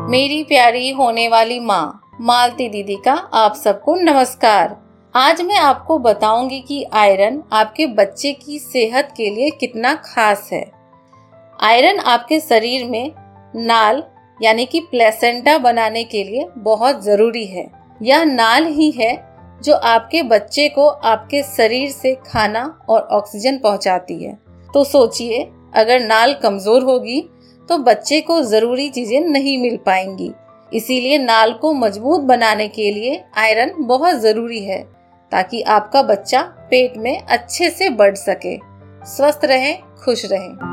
मेरी प्यारी होने वाली माँ मालती दीदी का आप सबको नमस्कार। आज मैं आपको बताऊंगी कि आयरन आपके बच्चे की सेहत के लिए कितना खास है। आयरन आपके शरीर में नाल यानी कि प्लेसेंटा बनाने के लिए बहुत ज़रूरी है। यह नाल ही है जो आपके बच्चे को आपके शरीर से खाना और ऑक्सीजन पहुंचाती है। तो सोचिए, अगर नाल कमज़ोर होगी तो बच्चे को ज़रूरी चीज़ें नहीं मिल पाएंगी। इसीलिए नाल को मजबूत बनाने के लिए आयरन बहुत ज़रूरी है, ताकि आपका बच्चा पेट में अच्छे से बढ़ सके, स्वस्थ रहे, खुश रहे।